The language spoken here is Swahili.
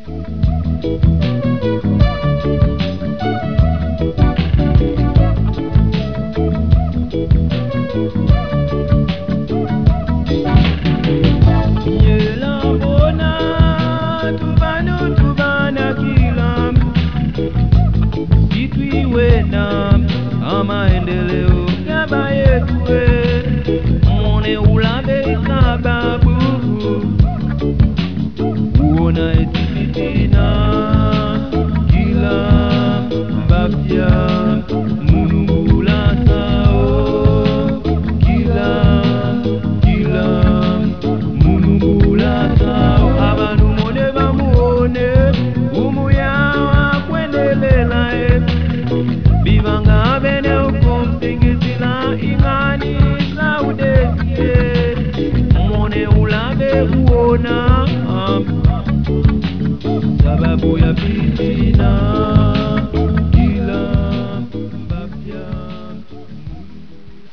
Maendeleo kama yetu muone ulabe sababu uona etitina kila mbafya munungula sao kila munungula sao abantu mone bamuone umuyawa kwendelela bibanga bene singizila ingani saudesie mone ulabe kuona sababu ya fitina